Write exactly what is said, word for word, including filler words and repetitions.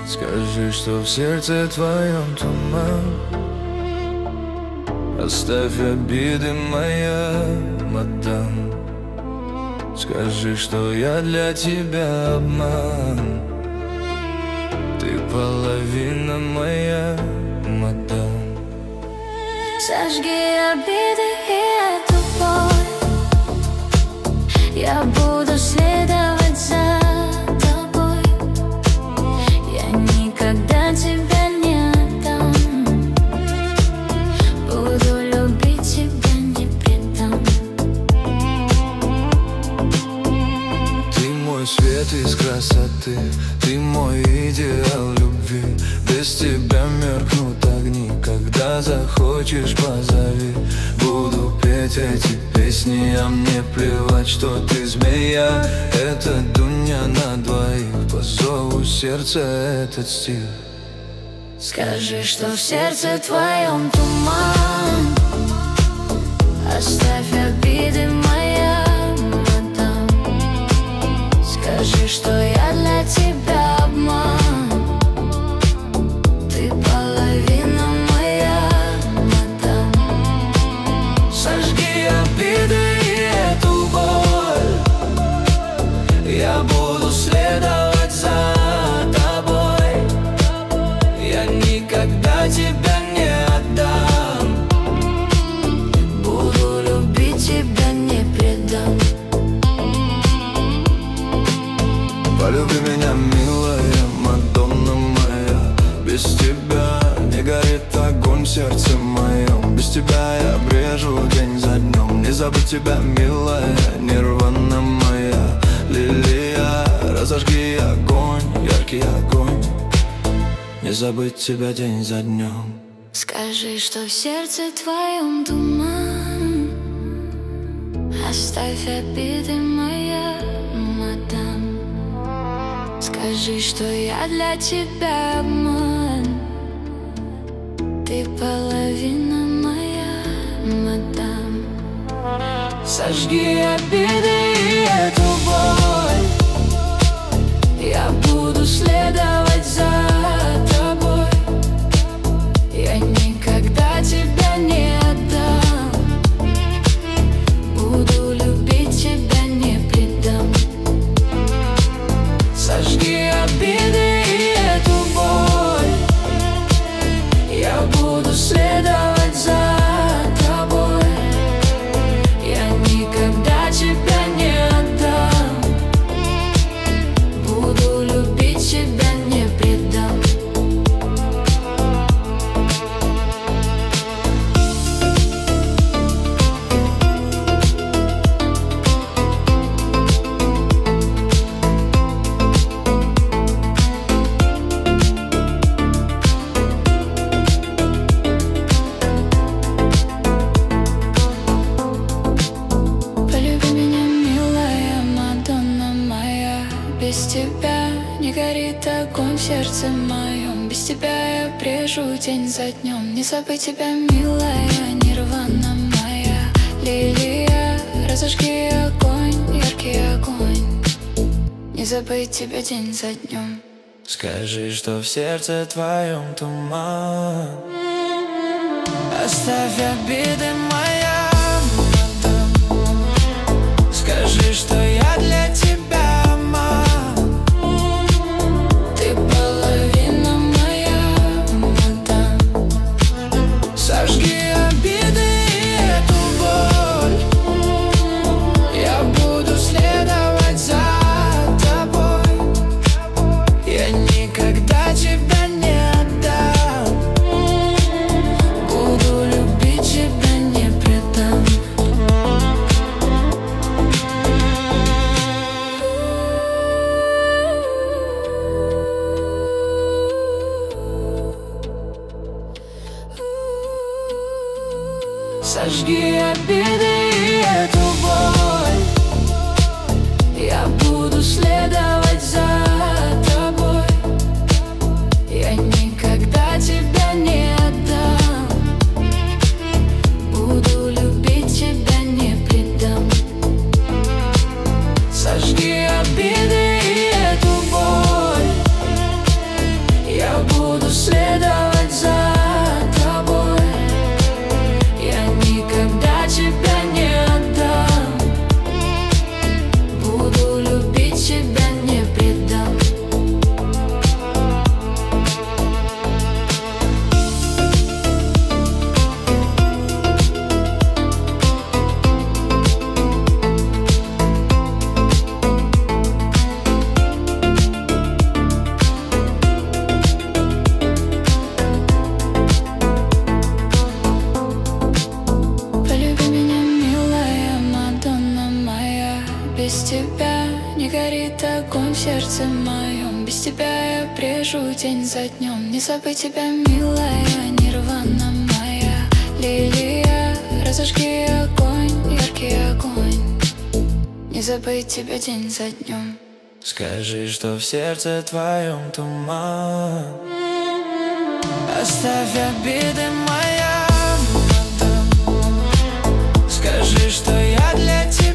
Скажи, что в сердце твоем туман. Оставь обиды, моя мадам. Скажи, что я для тебя обман. Ты половина моя, мадам. Сожги обиды и эту боль. Я буду следовать за тобой. Я никогда тебя не отдам. Буду любить тебя, не предам. Ты мой свет из красоты, ты мой идеал любви. Без тебя меркнут огни, когда захочешь, позови. Буду петь эти песни, а мне плевать, что ты змея. Это дуня на двоих, по зову сердца этот стих. Скажи, что в сердце твоем туман. Оставь обиды, моя мадам. Скажи, что я для тебя обман. Ты половина моя, мадам. Сожги обиды и эту боль. Я буду следовать за тобой. Я никогда тебя не отдам. Буду любить тебя, не предам. Полюби меня, милая Мадонна моя. Без тебя не горит огонь в сердце моем. Без тебя я брежу день за днем. Не забудь тебя, милая, нирвана моя. Лилия, разожги огонь, яркий огонь. Не забыть тебя день за днем. Скажи, что в сердце твоем туман. Оставь обиды, моя мадам. Скажи, что я для тебя обман. Ты половина моя, мадам. Сожги обиды и эту боль. Я буду следовать за тобой. Я никогда тебя не отдам. Буду любить тебя, не предам. Сожги обиды и эту боль. Я буду следовать за тобой. Я никогда тебя не отдам. Буду любить тебя, не предам. Полюби меня, милая Мадонна моя. Без тебя не горит огонь в сердце моем. Без тебя я брежу день за днем. Не забыть тебя, милая, нирвана моя. Лилия, разожги огонь, яркий огонь. Не забыть тебя день за днем. Скажи, что в сердце твоем туман. Оставь обиды, моя мадам. Скажи, что я для тебя обман. Ты половина моя, мадам. Сожги обиды и эту боль. Я буду следовать за тобой. Я никогда тебя не отдам. Буду любить тебя, не предам. Сожги обиды и эту боль. Я буду следовать за тобой. Я никогда тебя не отдам. Буду любить тебя, не предам. Сожги обиды и эту боль. сердце моем. Без тебя я брежу день за днем. Не забыть тебя, милая, нирвана моя. Лилия, разожги огонь, яркий огонь. Не забыть тебя день за днем. Скажи, что в сердце твоем туман. Оставь обиды, моя мадам. Скажи, что я для тебя